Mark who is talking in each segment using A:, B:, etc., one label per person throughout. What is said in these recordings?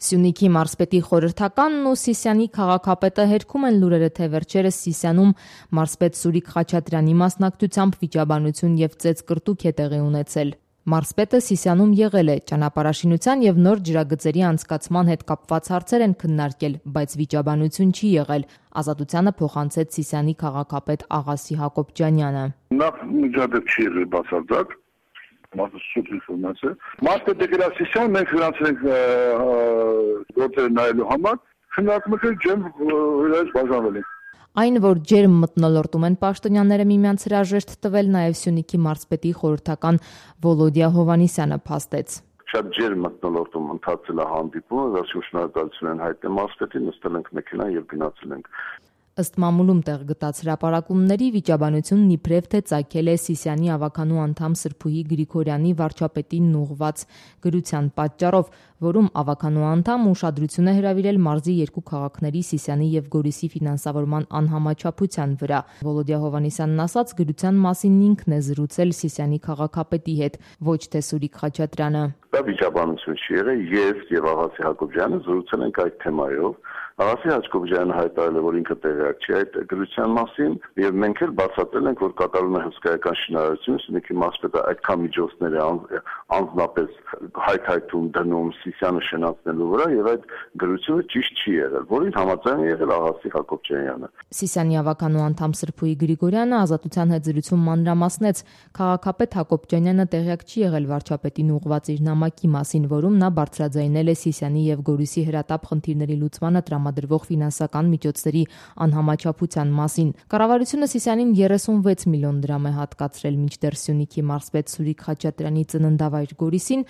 A: Սյունիքի մարզպետի խորհրդականն ու Սիսիանի քաղաքապետը հերքում են լուրերը, թե վերջերս Սիսիանում մարզպետ Սուրիկ Խաչատրյանի մասնակցությամբ վիճաբանություն եւ ծեծկռտուք է տեղի ունեցել։ Մարզպետը Սիսիանում եղել է, ճանապարհաշինության եւ նոր ջրագծերի անցկացման հետ կապված հարցեր են քննարկել, բայց վիճաբանություն չի եղել։ Ազատությանը փոխանցեց Սիսիանի քաղաքապետ Աղասի Հակոբյանյանը։
B: Նախ միջադեպ չի եղել բացարձակ, սուտ ինֆորմացիա։ Մարզպետը գրասիսիան մենք գրանցել ենք գործերը նայելու համար, քննարկում ենք ջեմ հրաժարվեց բաժանվել ենք։
A: Այն, որ ջերմ մթնոլորտում են պաշտոնյաները միմյանց հրաժեշտ տվել, նաև Սյունիքի մարզպետի խորհրդական Վոլոդիա Հովհաննիսյանը փաստեց։
B: Շատ ջերմ մթնոլորտում ընթացել է հանդիպումը, վերջում շնորհակալություն են հայտնել մարզպետին, նստել ենք մեքենան եւ գնացել ենք։
A: Ըստ մամուլում տեղ գտած հրապարակումների վիճաբանությունն իբրև թե ծագել է Սիսիանի ավականու անդամ Սրփուհի Գրիգորյանի վարչապետին ուղղված գրության պատճառով, որում ավականու անդամը ուշադրություն է հրավիրել մարզի երկու քաղաքների Սիսիանի եւ Գորիսի ֆինանսավորման անհամաչափության վրա։ Վոլոդիա Հովհաննիսյանն ասաց, գրության մասին ինքն է զրուցել Սիսիանի քաղաքապետի հետ, ոչ թե Սուրիկ Խաչատրյանը։
B: Դա վիճաբանություն չի եղել, եւ Աղասի Հակոբյանը զրուցել ենք այդ թեմայով։ Աղասի Հակոբյանը հայտարարել է, որ ինքը տեղյակ չի այդ գրության մասին, եւ մենք էլ բացատրել ենք, որ կատարում է հսկայական շինարարություն, Սյունիքի մարզպետը այդքան միջոցներ է անձնապես հայթայթում դնում Սիսիանը շենացնելու վրա, եւ այդ գրությունը ճիշտ չի եղել, որին համաձայն է եղել Աղասի Հակոբյանը։
A: Սիսիանի ավականու անդամ Սրփուհի Գրիգորյանը Ազատության հետ զրույցում մանրամասնեց, քաղաքապետ Հակոբյանը տեղյակ չի եղել վարչապետին ուղղված իր նամակի մասին, որում նա բարձրաձայնել է Սիսիանի եւ Գորիսի հրատապ խնդիրների լուծմանը տրամադրվող ֆինանսական միջոցների անհամաչափության մասին։ Կառավարությունը Սիսիանին 36 միլիոն դրամ է հատկացրել, մինչդեռ Սյունիքի մարզպետ Սուրիկ Խաչատրյանի ծննդավայր Գորիսին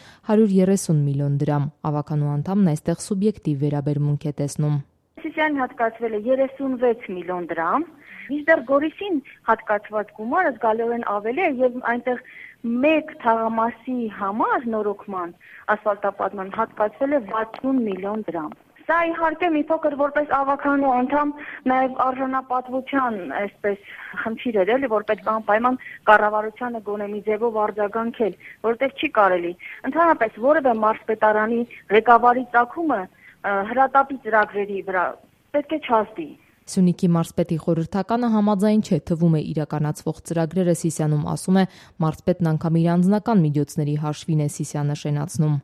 A: 130 միլիոն դրամ։ Ավականու անդամն այստեղ սուբյեկտիվ վերաբերմունք է տեսնում։
C: Սիսիանին հատկացվել է 36 միլիոն դրամ, մինչդեռ Գորիսին հատկացված գումարը զգալիորեն ավելի է եւ այնտեղ մեկ թաղամասի համար նորոգման ասֆալտապատման հատկացվել է 60 միլիոն դրամ։ Սա իհարկե մի փոքր որպես ավականու անդամ նաև արժանապատվության այսպես խնդիր էր, էլի, որ պետք է անպայման կառավարությանը գոնե մի ձևով արձագանքել, որտեղ չի կարելի։ Ընդհանրապես որևէ մարզպետարանի ղեկավարի ծագումը հրատապի ծրագրերի վրա պետք է չազդի։
A: Սյունիքի մարզպետի խորհրդականը համաձայն չէ, թվում է իրականացվող ծրագրերը Սիսիանում, ասում է, մարզպետն անգամ իր անձնական միջոցների հաշվին է Սիսիանը շենացնում։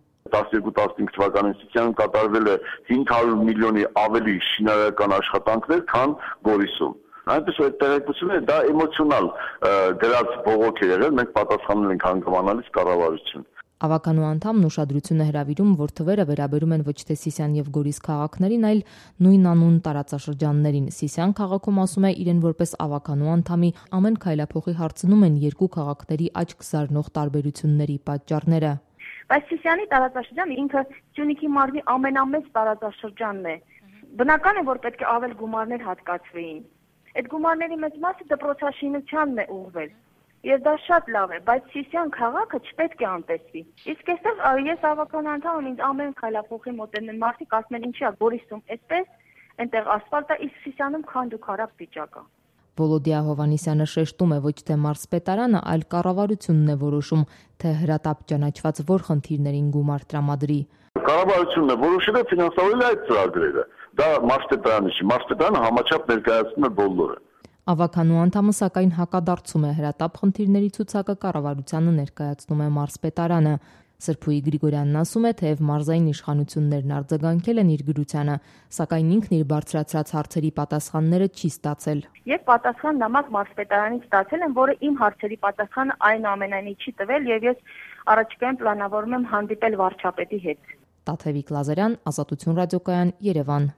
B: 12-15 թվականին Սիսիանում կատարվել է 500 միլիոնի ավելի շինարարական աշխատանքներ, քան Գորիսում։ Այնպես որ տեղեկությունը դա էմոցիոնալ գրած բողոք է եղել, մենք պատասխանել ենք հանգամանալից կառավարություն։
A: Ավականու անդամն ուշադրություն է հրավիրում, որ թվերը վերաբերում են ոչ թե Սիսիան եւ Գորիս քաղաքներին, այլ նույն անուն տարածաշրջաններին։ Սիսիան քաղաքում, ասում է, իրեն որպես ավականու անդամի ամեն քայլափոխի հարցնում են երկու քաղաքների աչք զարնող տարբերությունների պատճառները։
C: Բայց Սիսիանի տարածաշրջանը ինքը Սյունիքի մարզի ամենամեծ տարածաշրջանն է։ Բնական է, որ պետք է ավել գումարներ հատկացվեին։ Այդ գումարների մեծ մասը դպրոցաշինությանն է ուղղվել։ Եվ դա շատ լավ է, բայց Սիսիան քաղաքը չպետք է անտեսվի։ Իսկ այստեղ ես ավական անդամ եմ, ինձ ամեն քայլափոխի մոտենում մարդիկ ասում են ինչի է Գորիսում այսպես, այնտեղ ասֆալտ է, իսկ Սիսիանում քանդուքարապ վիճակ է։
A: Վոլոդիա Հովհաննիսյանը շեշտում է, ոչ թե մարզպետարանը, այլ կառավարությունն է որոշում, թե հրատապ ճանաչված որ խնդիրներին գումար տրամադրի։
B: Կառավարությունն է որոշել է ֆինանսավորել այդ ծրագրերը։ Դա մարզպետարանը չի, մարզպետարանը համաչափ ներկայացնում է բոլորը։
A: Ավականու անդամը սակայն հակադարձում է, հրատապ խնդիրների ցուցակը կառավարությանը ներկայացնում է մարզպետարանը։ Սրփուհի Գրիգորյանն ասում է, թեև մարզային իշխանություններն արձագանքել են իր գրությանը, սակայն ինքն իր բարձրացրած հարցերի պատասխանները չի ստացել։
C: Եվ պատասխան նամակ մարզպետարանից ստացել եմ, որը իմ հարցերի պատասխանը այնուամենայնիվ չի տվել, եւ ես առաջիկայում պլանավորում եմ հանդիպել վարչապետի հետ։
A: Տաթևիկ Լազարյան, Ազատություն ռադիոկայան, Երևան։